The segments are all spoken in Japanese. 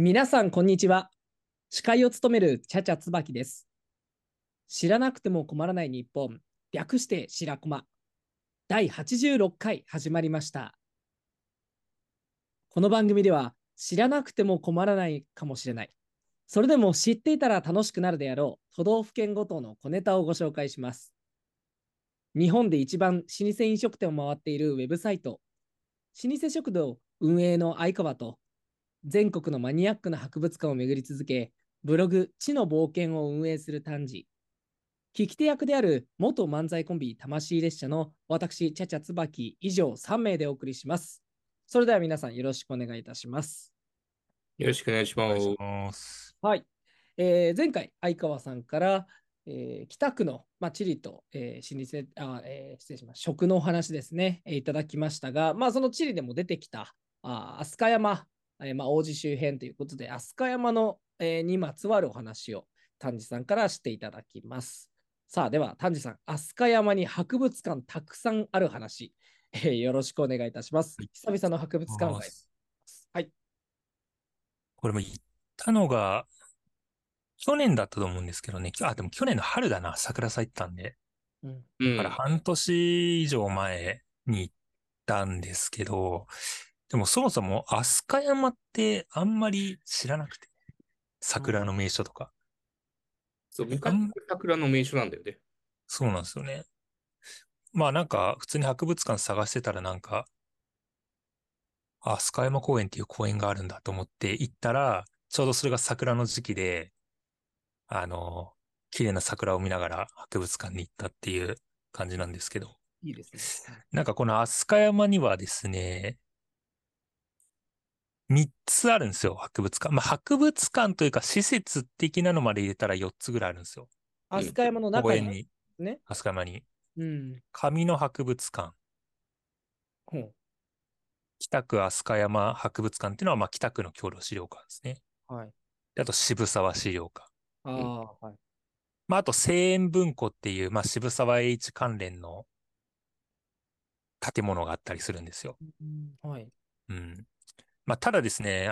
皆さん、こんにちは。司会を務めるチャチャ椿です。知らなくても困らない日本、略して白駒。第86回始まりました。この番組では、知らなくても困らないかもしれない。それでも知っていたら楽しくなるであろう、都道府県ごとの小ネタをご紹介します。日本で一番老舗飲食店を回っているウェブサイト、老舗食堂運営の相川と、全国のマニアックな博物館を巡り続け、ブログ、知の冒険を運営する丹治。聞き手役である元漫才コンビ、魂列車の私、チャチャ椿以上3名でお送りします。それでは皆さんよろしくお願いいたします。 よろしくお願いしお願いします。 ます。 はい。前回、相川さんから、北区の、地理と、老舗失礼します、食のお話ですね、いただきましたが、その地理でも出てきた、飛鳥山、王子周辺ということで、飛鳥山の、にまつわるお話を丹治さんからしていただきます。さあ、では、丹治さん、飛鳥山に博物館たくさんある話、よろしくお願いいたします。 はい。 久々の博物館街。 ます。 はい。 これも行ったのが去年だったと思うんですけどね。でも去年の春だな。桜咲いてたんで。 うん。 だからうん。 半年以上前に行ったんですけど、でもそもそも飛鳥山ってあんまり知らなくて、桜の名所とか。 そう、昔あん、 桜の名所なんだよね。 そうなんですよね。まあなんか普通に博物館探してたらなんか、飛鳥山公園っていう公園があるんだと思って行ったら、ちょうどそれが桜の時期で、あの、綺麗な桜を見ながら博物館に行ったっていう感じなんですけど。 いいですね。 なんかこの飛鳥山にはですね、3つあるんですよ、博物館。博物館というか施設的なのまで入れたら4つぐらいあるんですよ。 うん。 飛鳥山の中に公園に、 ね。 飛鳥山に。 うん。 上野博物館、 ほう。 北区飛鳥山博物館っていうのは、北区の郷土資料館ですね。 はい。 であと渋沢資料館。 あうん。 あ、はい。 あと西園文庫っていう、渋沢栄一関連の建物があったりするんですよ。 うん、はい。 うん。ただですね、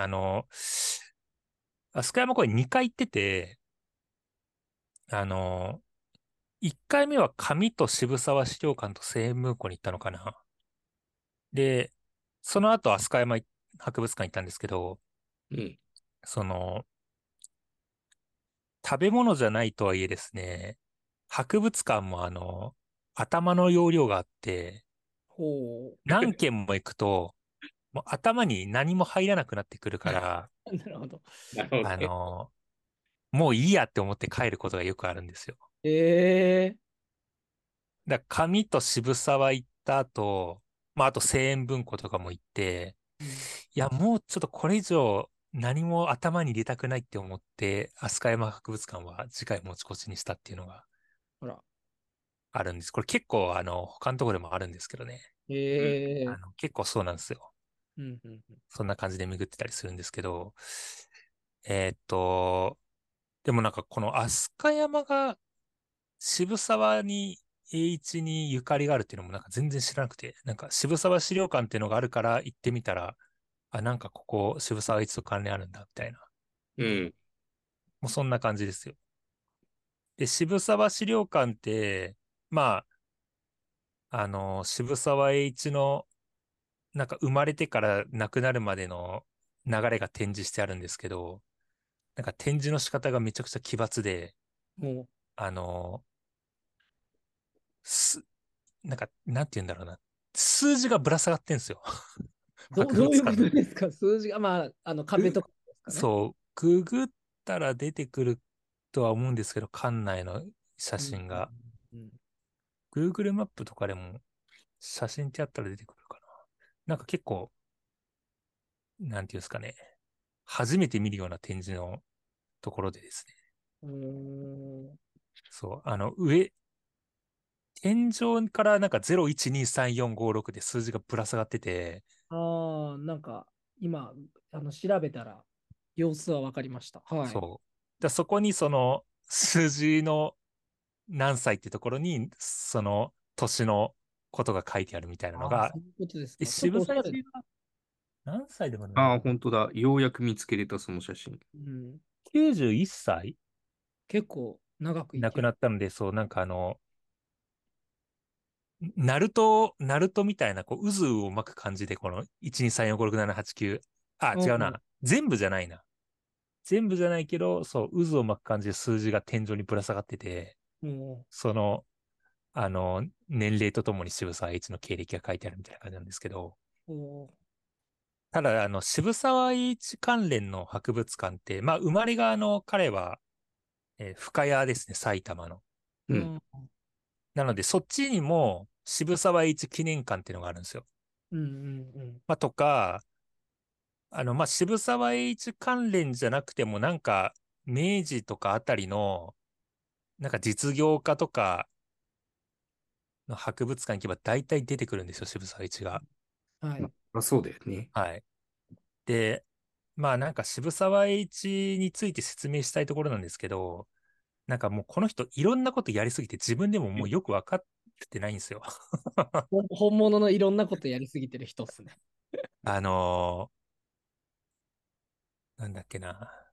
飛鳥山公園2回行ってて、あの、1回目は上と渋沢資料館と西園文庫に行ったのかな。で、その後飛鳥山博物館行ったんですけど、 うん。 その、食べ物じゃないとはいえですね、博物館も頭の容量があって、 ほ何軒も行くと、もう頭に何も入らなくなってくるから、 う。なるほど。 なるほどあね。 の、もういいやって思って帰ることがよくあるんですよ。 ええ上と渋沢行った後、あと西園文庫とかも行って、 ー。うん。 いや、もうちょっとこれ以上何も頭に入れたくないって思って、飛鳥山博物館は次回持ち越しにしたっていうのがほら。 あるんです。これ結構他のところでもあるんですけどね。 うん。 ええ結構そうなんですよ。 うん、うん、うん。 そんな感じで巡ってたりするんですけど、えーっと、でもなんかこの飛鳥山が渋沢栄一にゆかりがあるっていうのもなんか全然知らなくて、なんか渋沢資料館っていうのがあるから行ってみたら、なんかここ渋沢栄一と関連あるんだみたいな。 うん。 もうそんな感じですよ。で、渋沢資料館って、ま渋沢栄一のなんか生まれてから亡くなるまでの流れが展示してあるんですけど、なんか展示の仕方がめちゃくちゃ奇抜で、 もあの、す、なんか、なんて言うんだろうな。数字がぶら下がってんですよ。博どういうこ物館の。 とですか？数字が、壁とかですかね。 そう、ググったら出てくるとは思うんですけど、館内の写うん、 真が。 うん、 Google マップとかでも写真ってやったら出てくるかな。なんか結構、なんていうんですかね。初めて見るような展示のところでですね。 うん。うーん。 そう、天井からなんか012345で数字がぶら下がってて、 ああ、今、調べたら、様子はわかりました。はい。 そう。そこにその数字の何歳ってところに、その年のことが書いてあるみたいなのああ、 が、 そういうことですで、 か。ちょっと渋おしゃれ。 沢栄一が、 何歳でもああ、 ない。 本当だ。ようやく見つけれた、その写真。 うん。 91歳結構長く生亡くきる。 なったので、そう、なんかナルトみたいな、こう、渦を巻く感じで、この、1、2、3、4、5、6、7、8、9。あ、 うん。 違うな。全部じゃないな。全部じゃないけど、そう、渦を巻く感じで数字が天井にぶら下がってて、 もその、年齢とともに渋沢栄一の経歴が書いてあるみたいな感じなんですけど、 う、おただ、渋沢栄一関連の博物館って、まあ、生まれが彼は、深谷ですね、埼玉の。 うん。 うん。 なので、そっちにも渋沢栄一記念館っていうのがあるんですよ。 うんうんまあ、とか、まあ、渋沢栄一関連じゃなくても、なんか、明治とかあたりの、なんか実業家とかの博物館行けば大体出てくるんですよ、渋沢栄一が。 うん。はまい。 あ、そうだよね。 はい。で、まあなんか渋沢栄一について説明したいところなんですけど、なんかもうこの人いろんなことやりすぎて自分でももうよくわかってないんですよ。 本物のいろんなことやりすぎてる人っすね。 あのなんだっけな。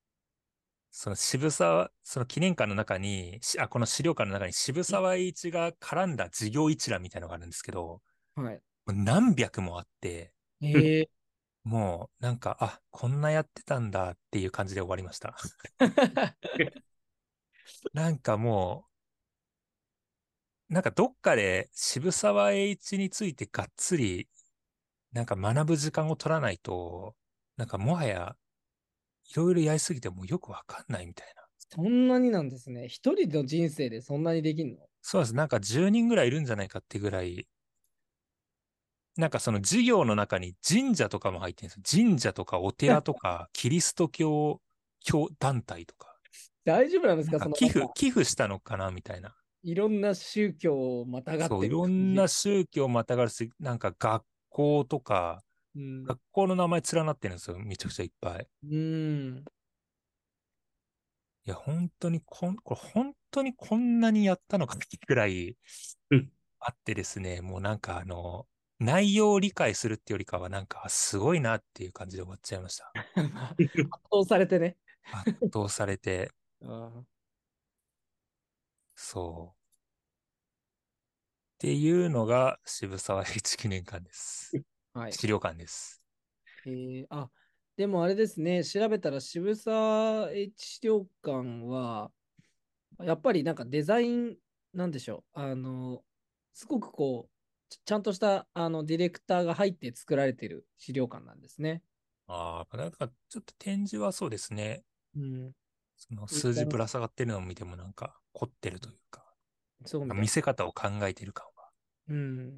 その記念館の中に、この資料館の中に渋沢栄一が絡んだ事業一覧みたいなのがあるんですけど、 はい。 もう何百もあって、 ええもうなんか、あ、こんなやってたんだっていう感じで終わりました。なんかもなんかどっかで渋沢栄一についてがっつり、なんか学ぶ時間を取らないと、なんかもはやいろいろやりすぎてもうよくわかんないみたいな。 そんなになんですね。一人の人生でそんなにできんの？ そうです。なんか10人ぐらいいるんじゃないかってぐらい、なんかその授業の中に神社とかも入ってるんですよ。神社とかお寺とか、キリスト教団体とか。 大丈夫なんですか？ なんかそのなんか、 寄付したのかなみたいな。 いろんな宗教をまたがっそう、いてるろんな感じ。 宗教またがるし、なんか学校とか、 うん。 学校の名前連なってるんですよ。めちゃくちゃいっぱい。 うん。 いや、これ本当にこんなにやったのかってくらいうん。 あってですね、もうなんか内容を理解するってよりかはなんかすごいなっていう感じで終わっちゃいました。 圧倒されてね。 圧倒されて、 あそう。っていうのが渋沢栄一記念館です。 ーはい。 資料館です。 あ、でもあれですね、調べたら渋沢栄一資料館は、やっぱりなんかデザイン、なんでしょう、すごくこう、ちゃんとしたディレクターが入って作られてる資料館なんですね。 ああ、なんかちょっと展示はそうですね。 うん。 その数字ぶら下がってるのを見てもなんか凝ってるというか、 そうみたい。 見せ方を考えてる感はうん。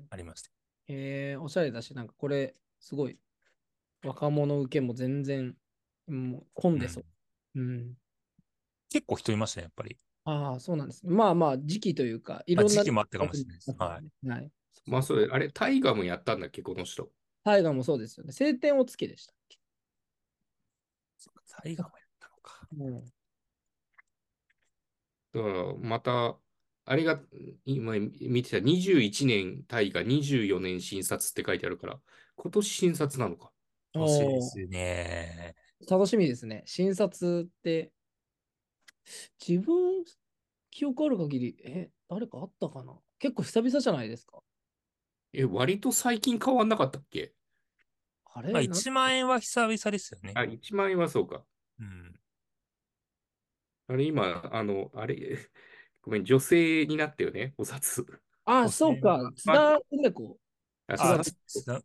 ありました。 おしゃれだし、なんかこれ、すごい、若者受けも全然、混んうん。 でそう。うん。 結構人いましたね、やっぱり。 ああ、そうなんですね。まあまあ、時期というか、いまあ、 ろんな、 時期もあったかもしれないです。はい。 はい。 まあ、それ、あれ、大河もやったんだっけ、この人。 大河もそうですよね。青天を衝けでしたっけ？ そっか、大河もやったのか。 うん。 だから、また、あれが、今見てた21年大河、24年新札って書いてあるから、今年新札なのか。 年でおー、 すね。 楽しみですね。診察って、自分、記憶ある限り、誰かあったかな？結構久々じゃないですか。 割と最近変わんなかったっけ？ まあ、 あれ 1万円は久々ですよね。 あ、1万円はそうか。 うん。 あれ、今、あれ、ごめん、女性になったよね、お札。 あ、 5000 そうか。 円は。 津田梅子。 あ、 違う。 あ、 札。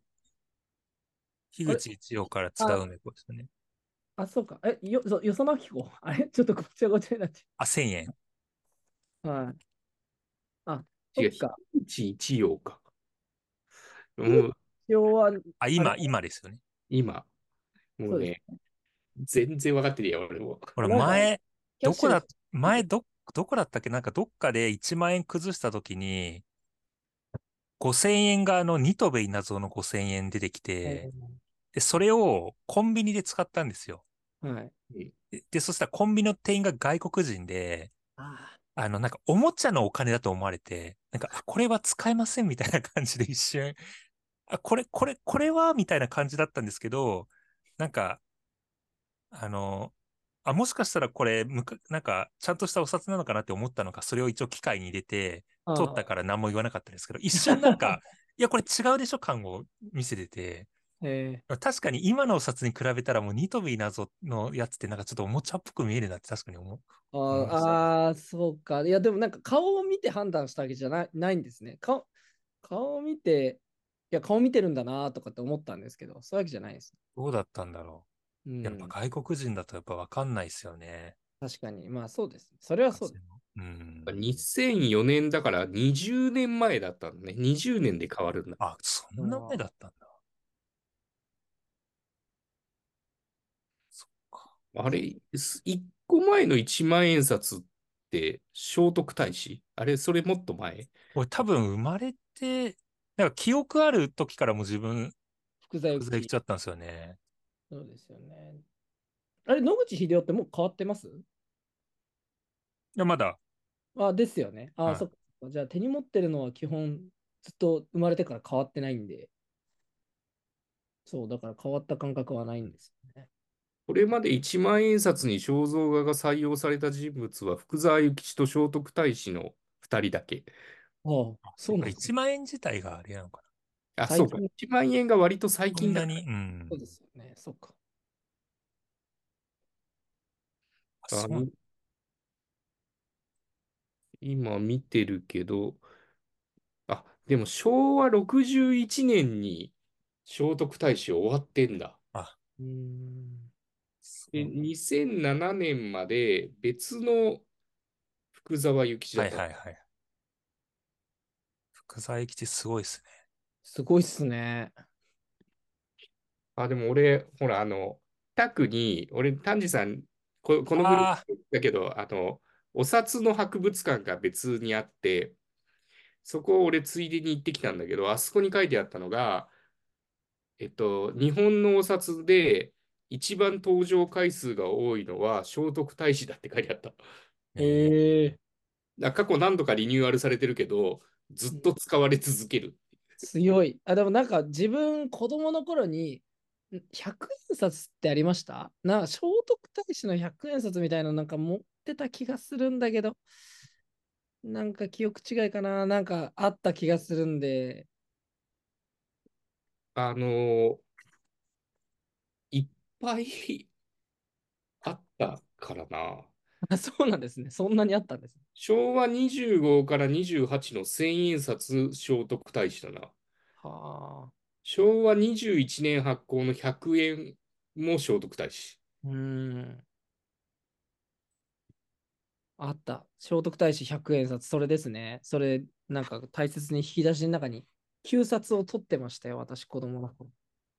あれ樋口一葉から津田あ、 梅子ですよね。 そうか。よそなき子。あれちょっとごちゃごちゃになってあ、1000円。 る。はい。あ、そ違う、 っか。 一葉か。 樋口もう、 一葉は、 あ、 あれ、 今ですよね。 今、もうそうです。 ね、全然分かってるよ、俺も。 ほら、 なんか、キャッシュレス前どこだったっけなんかどっかで1万円崩したときに、5000円がニトベイナゾの5000円出てきて、で、それをコンビニで使ったんですよ。 はい。 で、そしたらコンビニの店員が外国人で、 あなんかおもちゃのお金だと思われて、なんか、あ、これは使えませんみたいな感じで一瞬、 これはみたいな感じだったんですけど、なんか、もしかしたらこれ、なんか、ちゃんとしたお札なのかなって思ったのか、それを一応機械に入れて、通ったから何も言わなかったんですけど、一瞬なんか、いや、これ違うでしょ感を見せてて、確かに今のお札に比べたらもうニトビ謎のやつってなんかちょっとおもちゃっぽく見えるなって確かに思いました。 そうか。いや、でもなんか顔を見て判断したわけじゃないんですね。顔を見て、いや、顔見てるんだなとかって思ったんですけど、そういうわけじゃないです。 どうだったんだろうう。やっぱん。 外国人だとやっぱわかんないですよね。 確かに。まあそうです。それはそうです。 うん。 2004年だから20年前だったんだね。20年で変わるんだ。 あ、そんな前だったんだ。そっか。 あれ、1個前の1万円札って聖徳太子あれ、それもっと前？ 俺多分生まれて、なんか記憶ある時からもう自分、 福沢諭吉。 福沢諭吉だったんですよね。 そうですよね。あれ、野口英世ってもう変わってます？ いや、まだ、 ですよね。 はい。 そっか。じゃあ手に持ってるのは基本ずっと生まれてから変わってないんで、そう、だから変わった感覚はないんですよね。 これまで1万円札に肖像画が採用された人物は福沢諭吉と聖徳太子の2人だけ。 そっか、 そうなんですね。 1万円自体があれなのかあ、そうか。 最近、 1万円が割と最な。そん近だかなに、うん。 そうですよね。そっか。 ら。 そう。 今見てるけど、でも昭和61年に聖徳太子終わってんだ。 あ、 うーん。 で、 そう。 2007年まで別の福沢諭吉だはった。 いはいはい。福沢諭吉すごいですね。 すごいっすね。 でも俺、ほら、タクに、俺、丹治さん、このグルーあプだけど、お札の博物館が別にあって、そこを俺ついでに行ってきたんだけど、あそこに書いてあったのが、日本のお札で一番登場回数が多いのは聖徳太子だって書いてあった。 へえ。 過去何度かリニューアルされてるけど、ずっと使われ続ける。 強い。でもなんか自分、子供の頃に、100円札ってありました？聖徳太子の100円札みたいななんか持ってた気がするんだけど、なんか記憶違いかな、なんかあった気がするんで、 あのいっぱいあったからな。 そうなんですね。そんなにあったんですね。 昭和25から28の千円札聖徳太子だな。 はあ。 昭和21年発行の100円も聖徳太子。 うーん。あった。聖徳太子100円札、それですね。それ、なんか大切に引き出しの中に、旧札を取ってましたよ、私、子供の頃。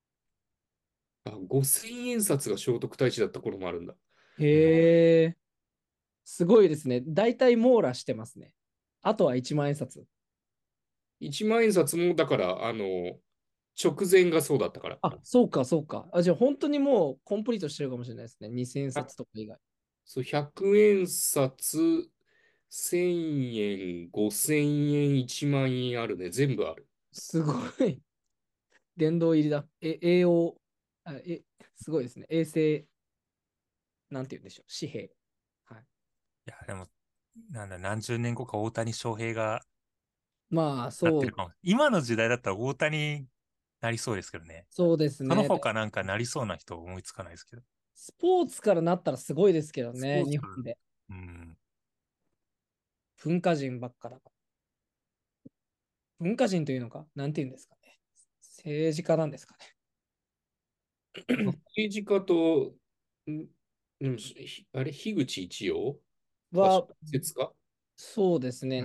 5000円札が聖徳太子だった頃もあるんだ。 あ、うん。 へえ、すごいですね。大体網羅してますね。あとは1万円札。 1万円札も、だから、直前がそうだったから。 そうか、そうか。じゃあ本当にもうコンプリートしてるかもしれないですね。2000円あ、 札とか以外。 そう、100円札、1000円、5000円、1万円あるね。全部ある。 すごい。殿堂入りだ。栄養、すごいですね。衛星、なんて言うんでしょう。紙幣。はい。 いや、でも、なんだ、何十年後か大谷翔平がまあ、そう、 なってるかも。今の時代だったら大谷になりそうですけどね。 そうですそのね。 他なんかなりそうな人思いつかないですけど。 スポーツからなったらすごいですけどね、 スポーツから、 日本で。 うん。 文化人ばっかだから。文化人というのか、なんて言うんですかね。政治家なんですかね。 政治家と、でもあれ、樋口一葉は小は、 説家？ そうですね。 うん。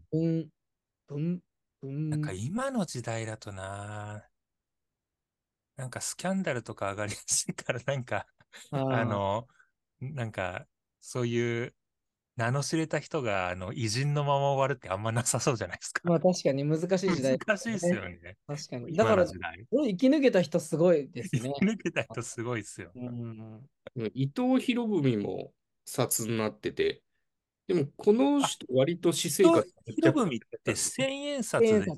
文、文、 なんか文、 今の時代だとな、なんかスキャンダルとか上がりやすいから、なんか、あああ、 の、なんか、そういう名の知れた人が、偉人のまま終わるってあんまなさそうじゃないですか。 まあ確かに難しい時代です難しいですよね。 よね。 確かに。だ今から、 の時代。 生き抜けた人すごいですね。 生き抜けた人すごいですよ。 うん。 伊藤博文も札になってて、でもこのあ、 人割と私生と、 活めちゃくちゃ博文って千円札で、 千円札。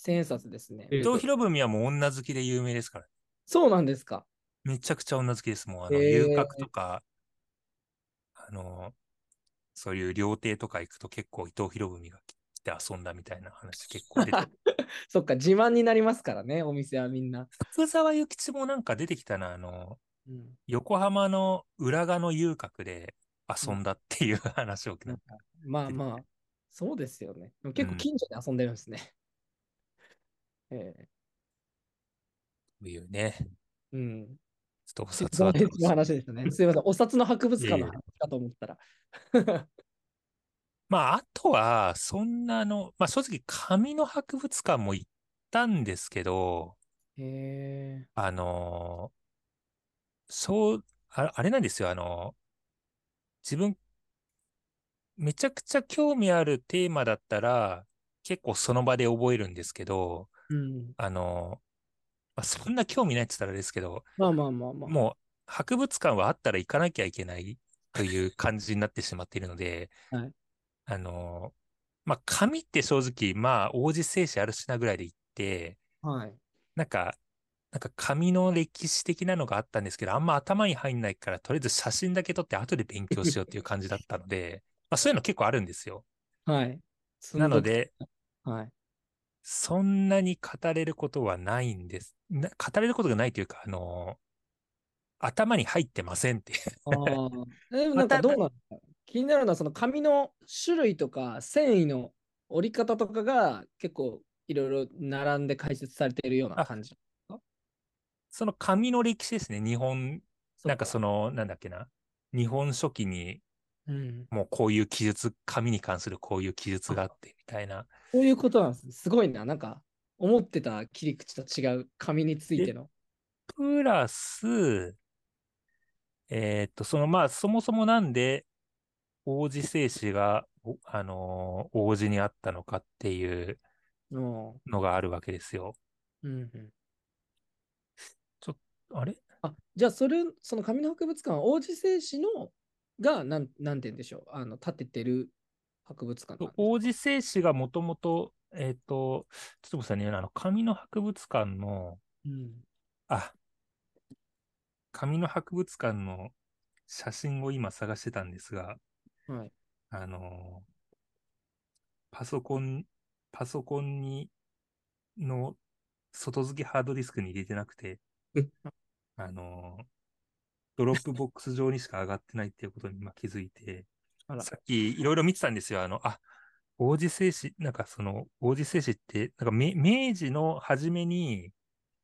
千円札ですね。 え伊藤博文はもう女好きで有名ですから。 そうなんですか。 めちゃくちゃ女好きです。もう遊え郭とか、あの、そういう料亭とか行くと結構伊藤博文が来て遊んだみたいな話結構出て、 そっか、自慢になりますからね、お店はみんな。 福沢諭吉もなんか出てきたな、 うん横浜の浦賀の遊郭で遊うんんだっていう話をなんかまあ出てきまあ、そうですよね。でもて、うん、 結構近所で遊んでるんですね。えというね、 うん。 ちょっとお静札は楽のし話でしたね。すいません。お札の博物い。いえいえ。 館の話かと思ったら。 まあ、あとは、そんなまあ正直紙の博物館も行ったんですけど、 へえ。 あの、そう、あれなんですよ、自分めちゃくちゃ興味あるテーマだったら、結構その場で覚えるんですけど、 うん。 あの、まあ、そんな興味ないって言ったらあれですけど、 まあまあまあまもう博物館はあったら行かなきゃいけないという感じになってしまっているので、 あ。はい。 あの、まあ、紙って正直、まあ、王子製紙あるしなぐらいで行って、 はい。 なんか、紙の歴史的なのがあったんですけど、あんま頭に入んないから、とりあえず写真だけ撮って後で勉強しようっていう感じだったので、まあ、そういうの結構あるんですよ。 はい。積んどく。 なので、 はい。 そんなに語れることはないんです。語れることがないというか、頭に入ってませんっていう。 ああ。でもまた、 なんかどうなんですか？気になるのは、その紙の種類とか繊維の折り方とかが結構いろいろ並んで解説されているようなあ、 感じですか？ その紙の歴史ですね。 そっか。 なんだっけな。日本書紀にうん。 もうこういう記述、紙に関するこういう記述があってみたいな。 そういうことなんですね。すごいな。なんか、思ってた切り口と違う紙についてで、 の。 プラス、まあ、そもそもなんで王子製紙が、王子にあったのかっていうののがあるわけですよ。 うんうん。 ちょっと、あれあ、じゃあ、その紙の博物館は王子製紙のが、なんて言うんでしょう。建ててる博物館なんですか？ 王子製紙がもともと、ちょっとごめんなさいね、紙の博物館の、 うん。 あ、紙の博物館の写真を今探してたんですが、 はい。 あの、パソコン、パソコンに、の外付けハードディスクに入れてなくて、あの、ドロップボックス上にしか上がってないっていうことに今気づいて、 あら。 さっきいろいろ見てたんですよ。王子製紙、王子製紙って、明治の初めに、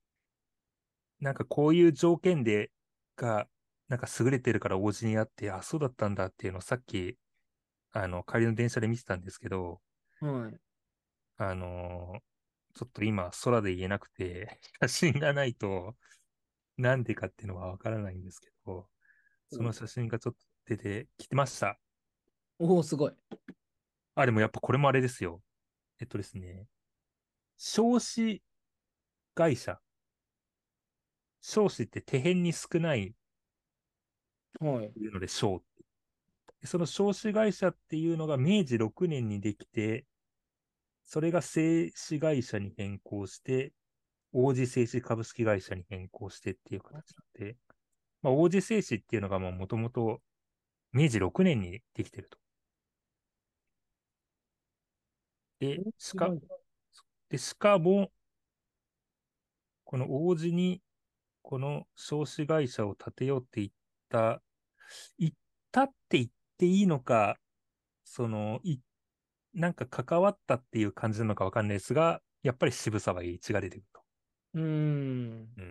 こういう条件が、優れてるから王子にあって、あ、そうだったんだっていうのをさっき、帰りの電車で見てたんですけど、 はい。 あの、ちょっと今、空で言えなくて、写真がないと、なんでかっていうのはわからないんですけど、その写真がちょっと出てきてました。 おお、すごい。 あ、でもやっぱこれもあれですよ。ですね、少子会社。少子って手辺に少ないはい。 というので少。その少子会社っていうのが明治6年にできて、それが製紙会社に変更して、王子製紙株式会社に変更してっていう形なんで、まあ、王子製紙っていうのがもともと明治6年にできてると。で、しか、しかも、この王子にこの少子会社を建てようって言ったって言っていいのか、その、い、なんか関わったっていう感じなのかわかんないですが、やっぱり渋沢栄一が出てくると。 うーん。 うん。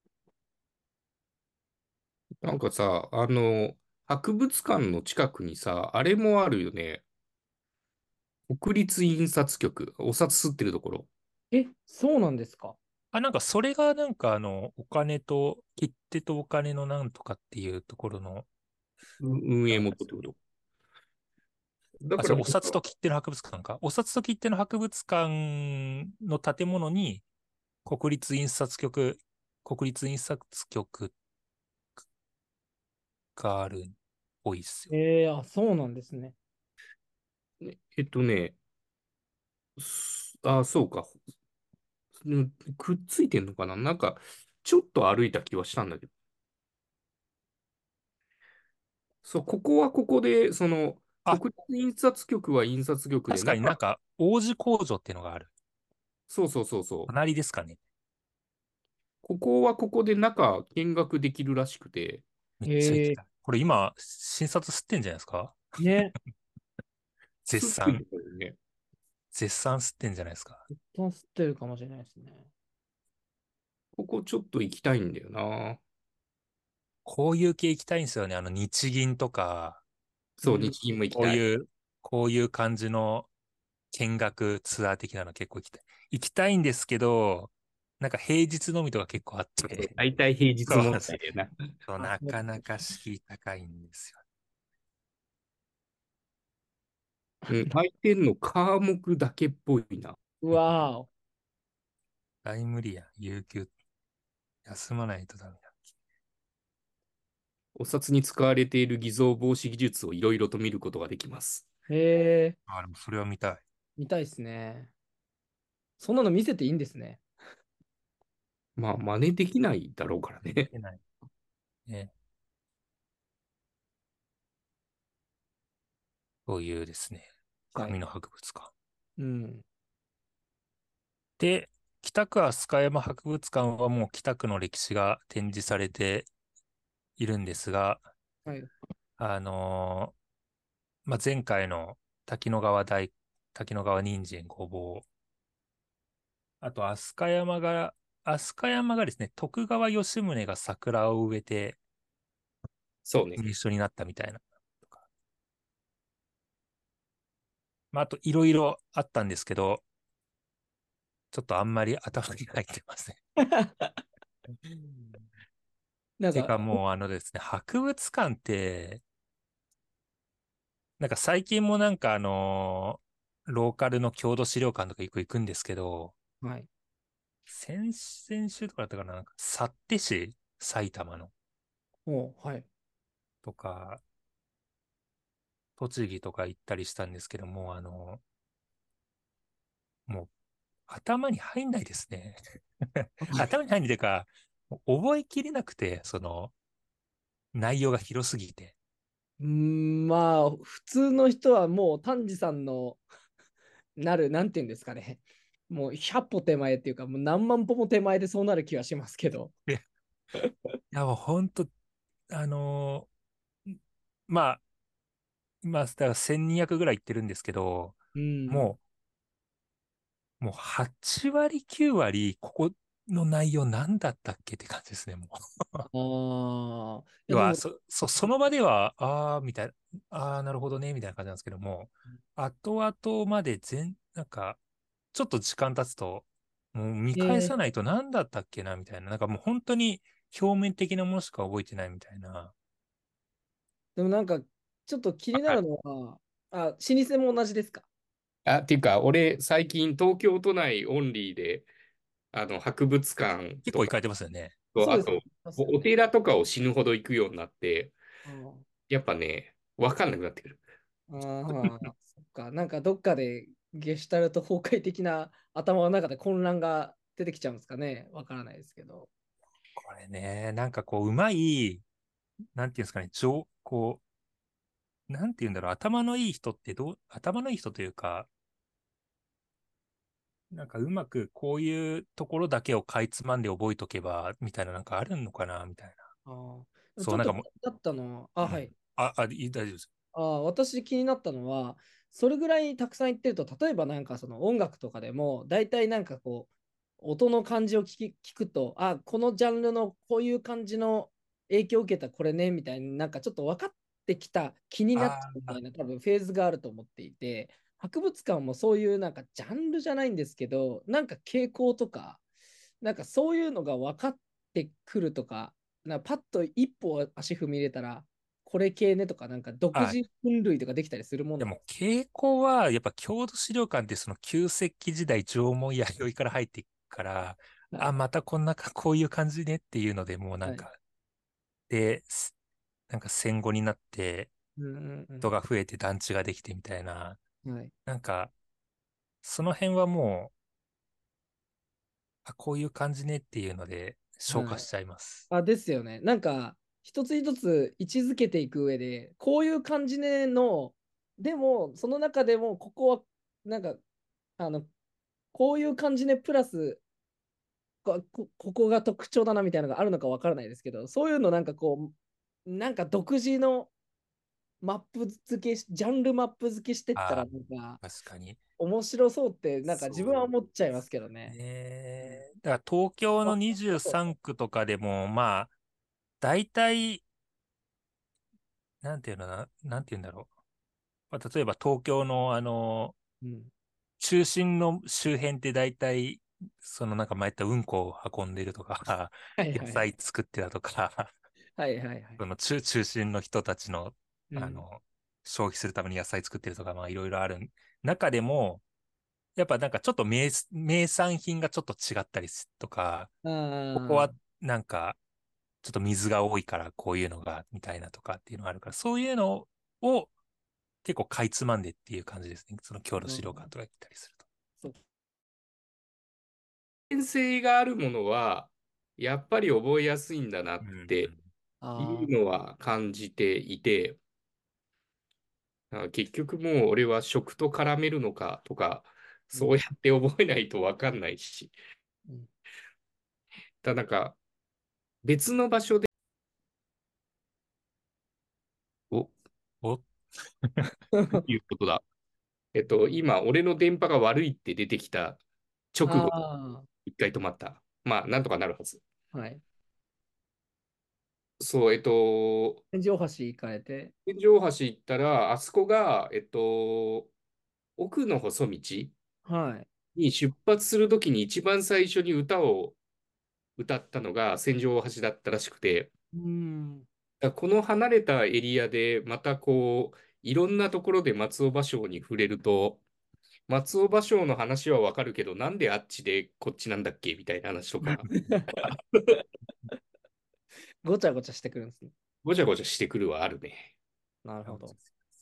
なんかさ、博物館の近くにさ、あれもあるよね。国立印刷局、お札吸ってるところ。 そうなんですか？ あ、それがお金と、切手とお金のなんとかっていうところの、 運営なんですよね。 元ってこと。だあ、 から違う、お札と切手の博物館か。お札と切手の博物館の建物に、国立印刷局、国立印刷局があるっぽいっすよ。 そうなんですね。 ねそうか。 くっついてんのかな、なんか、ちょっと歩いた気はしたんだけど。そう、ここはここで、 あ、 国立印刷局は印刷局で、 確かになんか、王子工場っていうのがある。 そうそうそうそう。 隣ですかね。 ここはここで中見学できるらしくて、 めっちゃ行きへえ。 たい。これ今、診察吸ってんじゃないですか？ ね。 絶賛、 吸ってるよね。 絶賛吸ってんじゃないですか。 一旦吸ってるかもしれないですね。 ここちょっと行きたいんだよな。 こういう系行きたいんですよね。日銀とか、 そう、 うん。 日銀も行きたい。 こういう、こういう感じの見学ツアー的なの結構行きたい。行きたいんですけど、なんか平日のみとか結構あって、 大体平日問そうなんですよ。 題だよな。 そうあ、そうなかなか敷居高いんですよ。 うん、空いてんの科目だけっぽいな。 うわーお。 大無理や。有給休まないとダメだ。 お札に使われている偽造防止技術をいろいろと見ることができます。 へえ、 あ、でもそれは見たい。 見たいですね。そんなの見せていいんですね。 まあ、真似できないだろうからね。 いけない。ね。そういうですね、 はい。 紙の博物館。 うん。 で、北区飛鳥山博物館はもう北区の歴史が展示されているんですが、 はい。 あの前回の滝野川大、滝野川人参ごぼう、あと飛鳥山がですね、徳川吉宗が桜を植えてそうね。 一緒になったみたいな。まあ、あといろいろあったんですけど、ちょっとあんまり頭に入ってません。てかなんか、 もうですね、博物館って、なんか最近もなんかローカルの郷土資料館とか行くんですけど、 はい。 先週とかだったかな、なんか幸手市、埼玉のおはい。 とか、栃木とか行ったりしたんですけども、もう頭に入んないですね。頭に入んないというか、もう覚えきれなくて、その内容が広すぎて。 まあ、普通の人はもう丹治さんのなんていうんですかね。もう100歩手前っていうか、もう何万歩も手前でそうなる気はしますけど。 いや、もう本当、あのまあ、今、だから1200ぐらい行ってるんですけど、 うん。 ももう8割、9割、ここの内容何だったっけって感じですね、もう。 ああ。いや、 要は、 でも、 その場では、みたいな、なるほどね、みたいな感じなんですけども、後々までなんか、ちょっと時間経つと、もう見返さえないと何だったっけな、みたいな。なんかもう本当に表面的なものしか覚えてないみたいな。 でもなんか、ちょっと気になるわかる。 のは、老舗も同じですか？ あ、っていうか、俺、最近、東京都内オンリーで、博物館とか結構行かれてますよね。 と、 そうです。 あと、 ますよね。 お寺とかを死ぬほど行くようになって、 あーやっぱね、わかんなくなってくる。 そっか。なんかどっかでゲシュタルト崩壊的な頭の中で混乱が出てきちゃうんですかね。わからないですけど。 これね、なんかこう、うまい、なんていうんですかね、なんていうんだろう、頭のいい人って頭のいい人というか、なんかうまくこういうところだけをかいつまんで覚えとけば、みたいななんかあるのかな、みたいな。そう、 ちょっと気なんかもになったのは、 う、うはい。 ん。大丈夫です。 私気になったのは、それぐらいたくさん言ってると、例えばなんかその音楽とかでも、大体なんかこう、音の感じを聞くと、このジャンルのこういう感じの影響を受けたこれね、みたいになんかちょっと分かってきた気になっちゃうみたあいな多分フェーズがあると思っていて、博物館もそういうなんかジャンルじゃないんですけど、なんか傾向とか、なんかそういうのが分かってくるとか、なんかパッと一歩足踏み入れたら、これ系ねとか、なんか独あ、 自分類とかできたりするもんでもなんです。 傾向は、やっぱ郷土資料館ってその旧石器時代縄文弥生から入っていくから、 はい。 またこういう感じねっていうので、もうなはい。 んか、で、なんか戦後になってうんうん人が増えて団地ができてみたいな、 うん。はい。 なんか、その辺はもこういう感じねっていうので消化しちゃいます。 あ、ですよね。なんか、一つ一つ位置づけていく上で、こういう感じねの、でも、その中でも、ここは、なんか、あの、こういう感じね、プラス、ここが特徴だなみたいなのがあるのかわからないですけど、そういうのなんかこう、なんか独自のマップ付けジャンルマップ付けしてったら、なんか、 確かに。 面白そうって、なんか自分はそう思っちゃいますけどね。 ね。だから東京の23区とかでも、まあ、大体、なんていうのな、なんていうんだろう。まあ、例えば東京のうん。 中心の周辺って大体、そのなんか前言ったうんこを運んでるとか、野はいはい。 菜作ってたとか、 はいはいはい。 その中心の人たちの、 うん。 消費するために野菜作ってるとか、まあいろいろある中でも、やっぱなんかちょっと名産品がちょっと違ったりとか、ここはああ。 なんかちょっと水が多いからこういうのがみたいなとかっていうのがあるから、そういうのを結構かいつまんでっていう感じですね。その郷土資料館とか行ったりすると。 そう。 危険性があるものは、やっぱり覚えやすいんだなっうん。 ていああ。 うのは感じていて、結局もう俺は食と絡めるのかとか、 うん。 そうやって覚えないとわかんないし、 うん。 ただなんか別の場所で、お、 お、 いうことだ。今、俺の電波が悪いって出てきた直後、 あ一回止まった。まあ、なんとかなるはず。 あ。はい。 そう、 天井橋行かれて。 天井橋行ったら、あそこが、奥の細道はい。 に出発するときに一番最初に歌を歌ったのが千条大橋だったらしくて、 うん。 だからこの離れたエリアでまたこう、いろんなところで松尾芭蕉に触れると、松尾芭蕉の話はわかるけど、なんであっちでこっちなんだっけみたいな話とか、 ごちゃごちゃしてくるんですね。 ごちゃごちゃしてくるはあるね。 なるほど。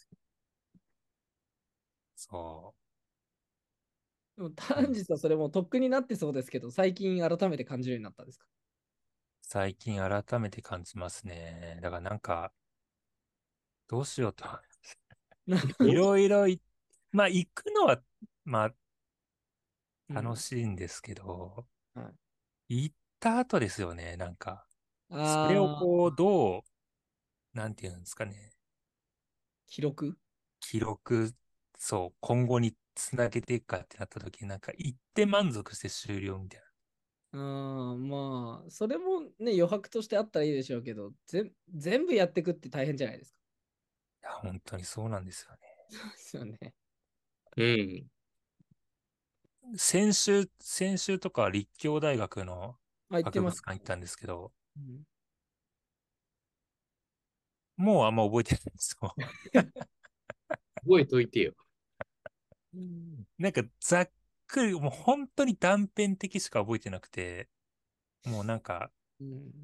そでもう。 単実はそれもとっくになってそうですけど、最近改めて感じるようになったんですか？ 最近改めて感じますね。だからなんか、どうしようと。いろいろまあ行くのは、まあ楽うん。 しいんですけど、 はい。 行った後ですよね。なんか、それをああ、 こう、どう、なんていうんですかね。 記録。 記録、そう、今後につなげていくかってなった時に、なんか行って満足して終了みたいな。 ああ、まあ、それもね、余白としてあったらいいでしょうけど、全部やっていくって大変じゃないですか。 いや、本当にそうなんですよね。 そうですよね。 うん。 先週とか立教大学のあ、言って博ます。 物館行ったんですけど、 うん。 もうあんま覚えてないんですよ。 覚えといてよ。 なんかざっくり、もう本当に断片的しか覚えてなくて、もうなんか、 うん。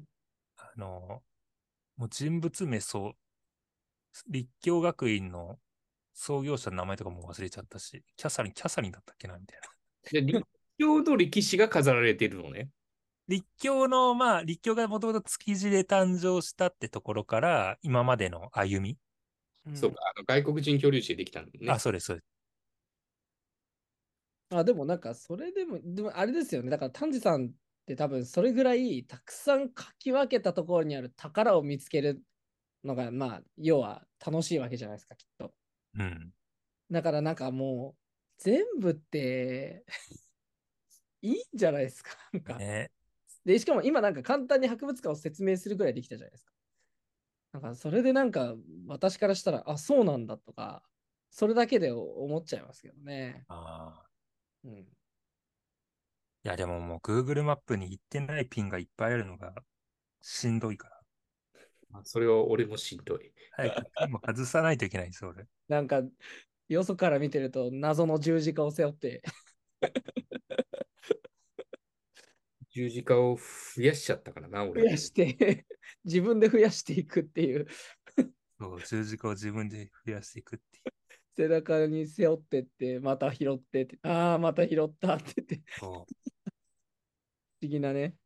あの、もう人物名そう、立教学院の創業者の名前とかも忘れちゃったし、キャサリンだったっけなみたいな。 で、立教の歴史が飾られているのね。 立教の、まあ、立教がもともと築地で誕生したってところから、今までの歩み。 うん。 そうか、外国人居留地でできたんだあ、 ね。 そうです、そうです。 あ、でもなんか、それでもあれですよね。だから、丹治さんって多分、それぐらいたくさんかき分けたところにある宝を見つけるのが、まあ、要は楽しいわけじゃないですか、きっと。 うん。 だからなんかもう、全部っていいんじゃないですか。なんか。 ね。 で、しかも今なんか簡単に博物館を説明するぐらいできたじゃないですか。なんかそれでなんか私からしたら、あ、そうなんだとか、それだけで思っちゃいますけどね。 ああ。 うん。 いや、でももう Google マップに行ってないピンがいっぱいあるのがしんどいから。 それは俺もしんどい。 早くピンを外さないといけないんですよ、俺。 なんか、よそから見てると謎の十字架を背負って十字架を増やしちゃったからな、俺。 増やして自分で増やしていくっていうそう、十字架を自分で増やしていくっていう。 背中に背負ってって、また拾ってって、ああ、また拾ったって言って、 そう。 思議なね、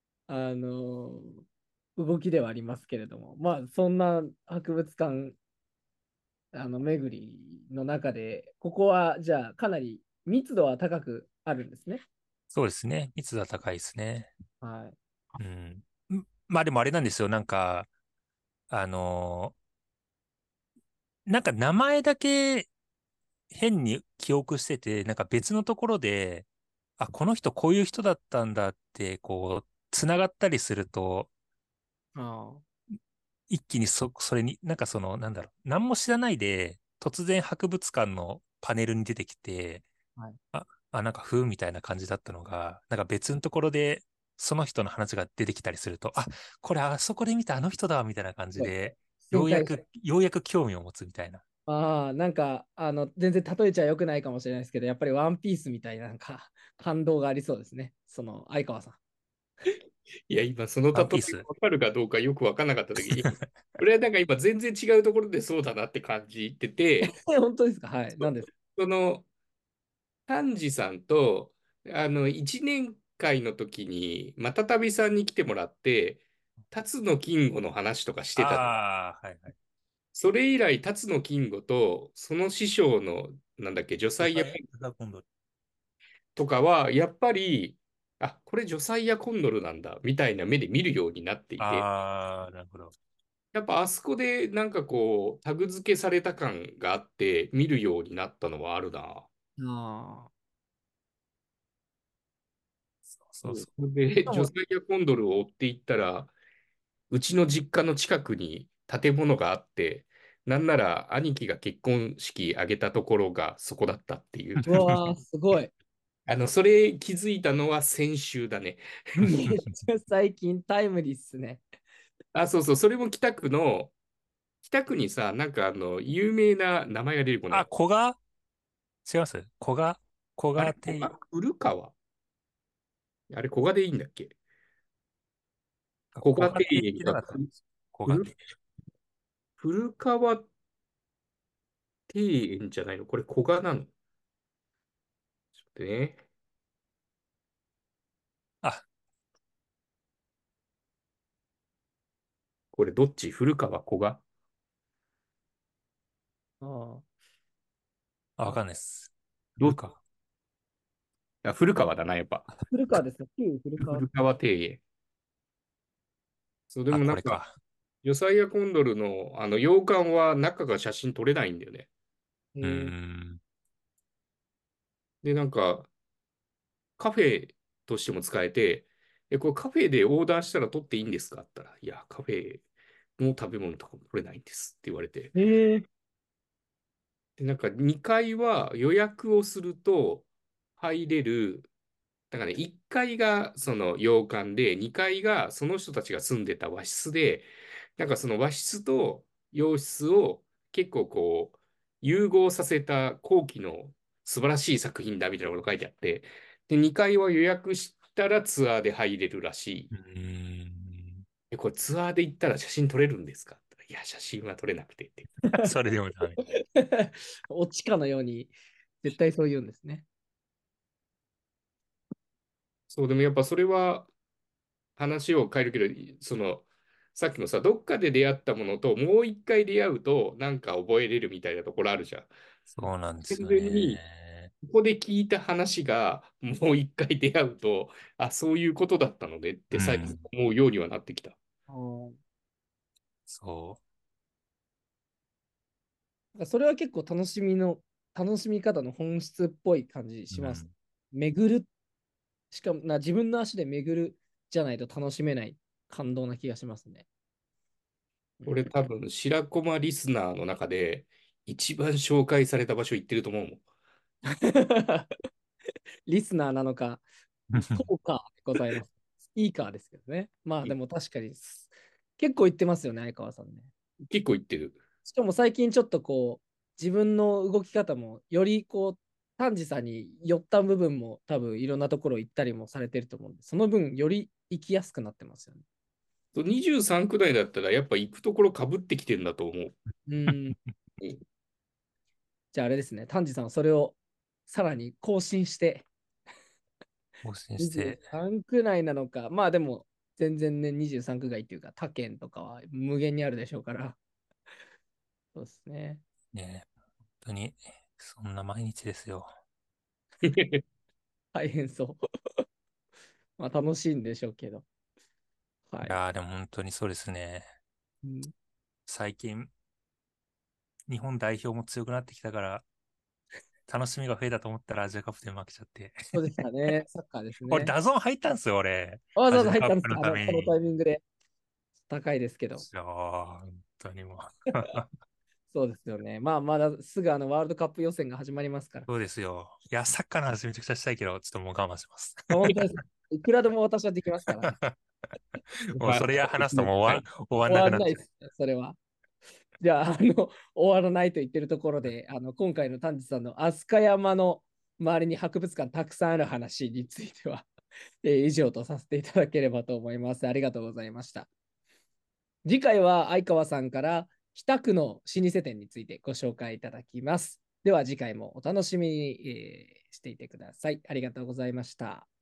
動きではありますけれども、まあ、そんな博物館、巡りの中で、ここは、じゃあ、かなり密度は高くあるんですね。 そうですね。密度は高いですね。 はい。 うん。まあでもあれなんですよ。なんか、あのなんか名前だけ変に記憶してて、なんか別のところで、あ、この人こういう人だったんだって、こう、つながったりすると、 あ一気にそれに、なんかその、なんだろう、何も知らないで、突然博物館のパネルに出てきて、 あ、はい。 なんか、ふーみたいな感じだったのが、なんか別のところで、その人の話が出てきたりすると、あ、これあそこで見たあの人だ、みたいな感じそうで、 深海して。 ようやく興味を持つみたいな。 ああ、なんか、全然例えちゃよくないかもしれないですけど、やっぱりワンピースみたいな、なんか、感動がありそうですね。相川さん。 いや、今その例えワンピース。 わかるかどうかよくわかんなかったときに、これはなんか今全然違うところでそうだなって感じてて、 本当ですか？はい。何ですか？ その、丹治さんと、1年会の時に、またたびさんに来てもらって、辰野金吾の話とかしてた。 ああ、はいはい。 それ以来、辰野金吾と、その師匠の、なんだっけ、ジョサイア今度。 とかは、やっぱり、あ、これジョサイアコンドルなんだ、みたいな目で見るようになっていて、 ああ、なるほど。 やっぱあそこでなんかこう、タグ付けされた感があって、見るようになったのはあるな。 ああ。 そうそそれで、 しかも、 ジョサイアコンドルを追っていったら、うちの実家の近くに建物があって、なんなら兄貴が結婚式挙げたところがそこだったっていう。 うわー、すごい。 それ気づいたのは先週だね。 めっちゃ最近タイムリーっすね。 あ、そうそう、それも北区の、北区にさ、なんか有名な名前が出てこなあ、 い。 違います古あれ、 賀って古川あれ、古賀でいいんだっけ？古賀庭古賀亭っ園か、 てなかったんです古賀古、 亭。 古川庭園じゃないの？これ古賀なの？ちょっとね。 あ、 これどっち？古川古賀？ あわかんないです。 どっ古川。 古川だな、やっぱ。 古川ですか？旧古川。 古川庭園。そう、であ、 もなんか、 これか。 ジョサイア・コンドルの洋館は中が写真撮れないんだよね。 うーえー、 ん。 で、なんか、カフェとしても使えて、これカフェでオーダーしたら撮っていいんですかって言ったら、いや、カフェの食べ物とかも撮れないんですって言われて。 えー、 で、なんか2階は予約をすると入れる、だからね、1階がその洋館で、2階がその人たちが住んでた和室で、なんかその和室と洋室を結構こう、融合させた後期の素晴らしい作品だみたいなことが書いてあって、で、2階は予約したらツアーで入れるらしい。 うーん。 これツアーで行ったら写真撮れるんですかって言ったらいや、写真は撮れなくてって。 それでもダメ。 オチかのように、絶対そう言うんですね。 そう、でもやっぱそれは話を変えるけど、さっきのさ、どっかで出会ったものともう一回出会うと、なんか覚えれるみたいなところあるじゃん。 そうなんです完よ全に、 ね。 ここで聞いた話がもう一回出会うと、あ、そういうことだったのねって最近うん。 思うようにはなってきた。 あー、 そそれは結構楽しみ方の本質っぽい感じう。うします。 ん。 巡る、しかも自分の足で巡るじゃないと楽しめない感動な気がしますね。うん、 これ多分、白駒リスナーの中で一番紹介された場所行ってると思うもん。 リスナーなのか、トーカーでございます。スピーカーですけどね。まあでも確かに結構言ってますよね、相川さんね。 結構行ってる。 しかも最近ちょっとこう、自分の動き方もよりこう、丹治さんに寄った部分も多分いろんなところ行ったりもされてると思うんで、その分より行きやすくなってますよね。 23区内だったらやっぱ行くところかぶってきてるんだと思う。 うん。じゃああれですね、丹治さんはそれをさらに更新して、 更新して。 23区内なのか、まあでも、全然ね、23区外っていうか、他県とかは無限にあるでしょうから。そうですね。 ね、本当に、そんな毎日ですよ。 大変そう。まあ楽しいんでしょうけど。はい。 いやー、でも本当にそうですね。 うん、 最近、日本代表も強くなってきたから、楽しみが増えたと思ったらアジアカップで負けちゃって。 そうでしたね。サッカーです俺、 ね。 ダゾーン入ったんですよ、俺。 わざわざアジア入ったんですか、 カップのためこのに。 タイミングで。高いですけど。 いやー、本当にもう。 そうですよね。まあ、まだすぐワールドカップ予選が始まりますから。 そうですよ。いや、サッカーの話めちゃくちゃしたいけど、ちょっともう我慢します。 本当です。いくらでも私はできますからね。 もうそれや話すともう終わん終わなくなっちゃう。 らないですね、それは。じゃあ、終わらないと言ってるところで、今回の丹治さんの飛鳥山の周りに博物館たくさんある話については、以上とさせていただければと思います。ありがとうございました。次回は相川さんから北区の老舗店についてご紹介いただきます。では次回もお楽しみに、していてください。ありがとうございました。